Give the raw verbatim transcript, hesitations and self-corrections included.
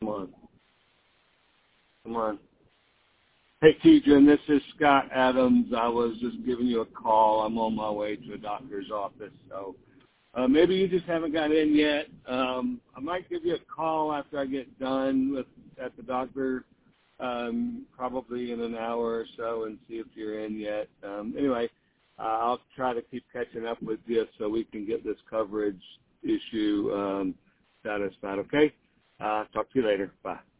on. Come on. Hey, Keegan, this is Scott Adams. I was just giving you a call. I'm on my way to a doctor's office, so uh, maybe you just haven't got in yet. Um, I might give you a call after I get done with at the doctor, um, probably in an hour or so, and see if you're in yet. Um, anyway, uh, I'll try to keep catching up with you so we can get this coverage issue um, satisfied, okay? Uh, talk to you later. Bye.